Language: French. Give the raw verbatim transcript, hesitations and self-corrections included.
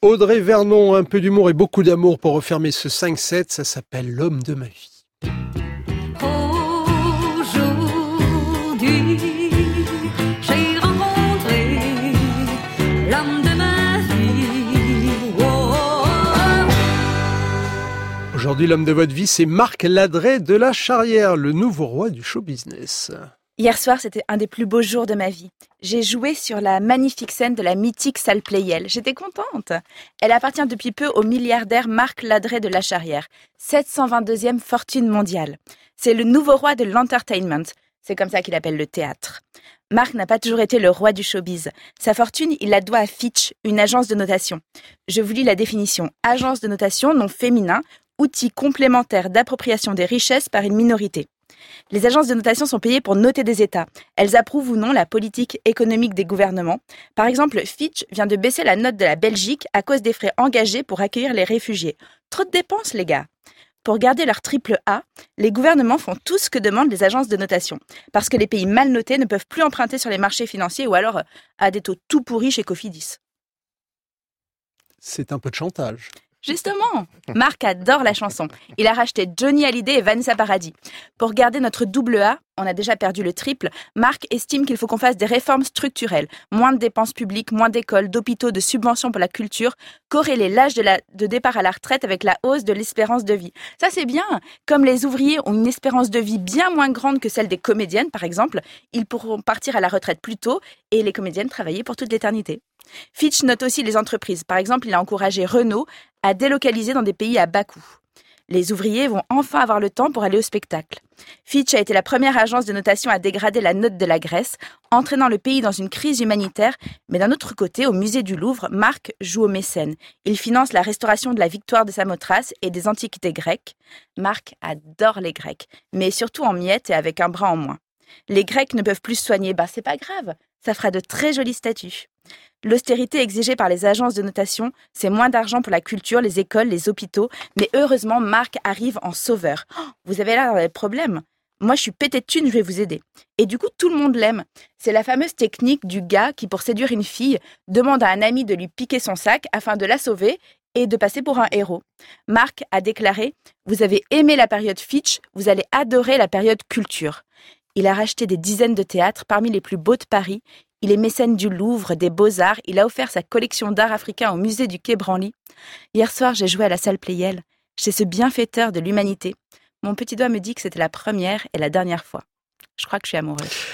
Audrey Vernon, un peu d'humour et beaucoup d'amour pour refermer ce cinq sept, ça s'appelle L'homme de ma vie. Aujourd'hui, j'ai rencontré l'homme de ma vie. Oh, oh, oh. Aujourd'hui, l'homme de votre vie, c'est Marc Ladreit de La Charrière, le nouveau roi du show business. Hier soir, c'était un des plus beaux jours de ma vie. J'ai joué sur la magnifique scène de la mythique salle Pleyel. J'étais contente. Elle appartient depuis peu au milliardaire Marc Ladreit de La Charrière, sept cent vingt-deuxième fortune mondiale. C'est le nouveau roi de l'entertainment. C'est comme ça qu'il appelle le théâtre. Marc n'a pas toujours été le roi du showbiz. Sa fortune, il la doit à Fitch, une agence de notation. Je vous lis la définition. Agence de notation, nom féminin, outil complémentaire d'appropriation des richesses par une minorité. Les agences de notation sont payées pour noter des États. Elles approuvent ou non la politique économique des gouvernements. Par exemple, Fitch vient de baisser la note de la Belgique à cause des frais engagés pour accueillir les réfugiés. Trop de dépenses, les gars. Pour garder leur triple A, les gouvernements font tout ce que demandent les agences de notation. Parce que les pays mal notés ne peuvent plus emprunter sur les marchés financiers ou alors à des taux tout pourris chez Cofidis. C'est un peu de chantage. Justement, Marc adore la chanson. Il a racheté Johnny Hallyday et Vanessa Paradis. Pour garder notre double A, on a déjà perdu le triple, Marc estime qu'il faut qu'on fasse des réformes structurelles. Moins de dépenses publiques, moins d'écoles, d'hôpitaux, de subventions pour la culture, corréler l'âge de, la, de départ à la retraite avec la hausse de l'espérance de vie. Ça c'est bien. Comme les ouvriers ont une espérance de vie bien moins grande que celle des comédiennes, par exemple, ils pourront partir à la retraite plus tôt et les comédiennes travailler pour toute l'éternité. Fitch note aussi les entreprises. Par exemple, il a encouragé Renault à délocaliser dans des pays à bas coût. Les ouvriers vont enfin avoir le temps pour aller au spectacle. Fitch a été la première agence de notation à dégrader la note de la Grèce, entraînant le pays dans une crise humanitaire. Mais d'un autre côté, au musée du Louvre, Marc joue au mécène. Il finance la restauration de la victoire de Samothrace et des antiquités grecques. Marc adore les Grecs, mais surtout en miettes et avec un bras en moins. Les Grecs ne peuvent plus se soigner, bah c'est pas grave, ça fera de très jolis statues. L'austérité exigée par les agences de notation, c'est moins d'argent pour la culture, les écoles, les hôpitaux. Mais heureusement, Marc arrive en sauveur. Oh, vous avez l'air d'avoir des problèmes. Moi, je suis pété de thunes, je vais vous aider. Et du coup, tout le monde l'aime. C'est la fameuse technique du gars qui, pour séduire une fille, demande à un ami de lui piquer son sac afin de la sauver et de passer pour un héros. Marc a déclaré « Vous avez aimé la période Fitch, vous allez adorer la période culture ». Il a racheté des dizaines de théâtres parmi les plus beaux de Paris. Il est mécène du Louvre, des Beaux-Arts. Il a offert sa collection d'art africain au musée du Quai Branly. Hier soir, j'ai joué à la salle Pleyel, chez ce bienfaiteur de l'humanité. Mon petit doigt me dit que c'était la première et la dernière fois. Je crois que je suis amoureuse.